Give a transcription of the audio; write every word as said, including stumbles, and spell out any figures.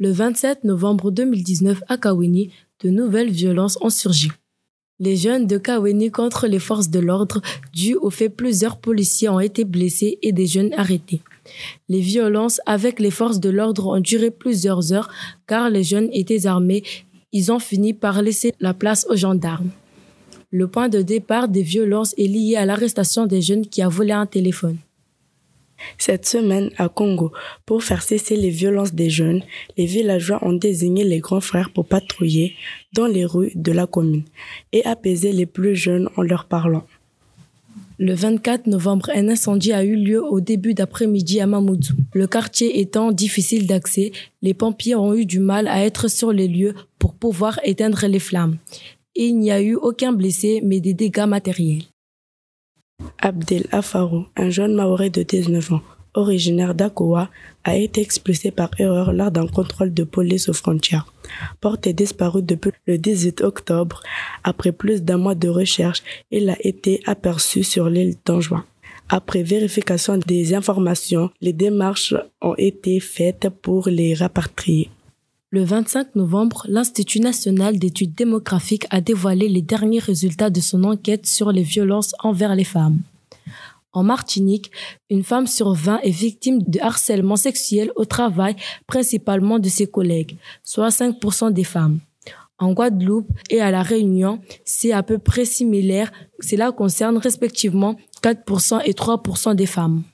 Le vingt-sept novembre deux mille dix-neuf à Kaweni, de nouvelles violences ont surgi. Les jeunes de Kaweni contre les forces de l'ordre, dû au fait plusieurs policiers ont été blessés et des jeunes arrêtés. Les violences avec les forces de l'ordre ont duré plusieurs heures car les jeunes étaient armés. Ils ont fini par laisser la place aux gendarmes. Le point de départ des violences est lié à l'arrestation des jeunes qui a volé un téléphone. Cette semaine, à Congo, pour faire cesser les violences des jeunes, les villageois ont désigné les grands frères pour patrouiller dans les rues de la commune et apaiser les plus jeunes en leur parlant. Le vingt-quatre novembre, un incendie a eu lieu au début d'après-midi à Mamoudzou. Le quartier étant difficile d'accès, les pompiers ont eu du mal à être sur les lieux pour pouvoir éteindre les flammes. Il n'y a eu aucun blessé, mais des dégâts matériels. Abdel Afarou, un jeune Maoré de dix-neuf ans, originaire d'Akowa, a été expulsé par erreur lors d'un contrôle de police aux frontières. Porté disparu depuis le dix-huit octobre, après plus d'un mois de recherche, il a été aperçu sur l'île d'Anjouan. Après vérification des informations, les démarches ont été faites pour les rapatrier. Le vingt-cinq novembre, l'Institut national d'études démographiques a dévoilé les derniers résultats de son enquête sur les violences envers les femmes. En Martinique, une femme sur vingt est victime de harcèlement sexuel au travail, principalement de ses collègues, soit cinq pour cent des femmes. En Guadeloupe et à La Réunion, c'est à peu près similaire. Cela concerne respectivement quatre pour cent et trois pour cent des femmes.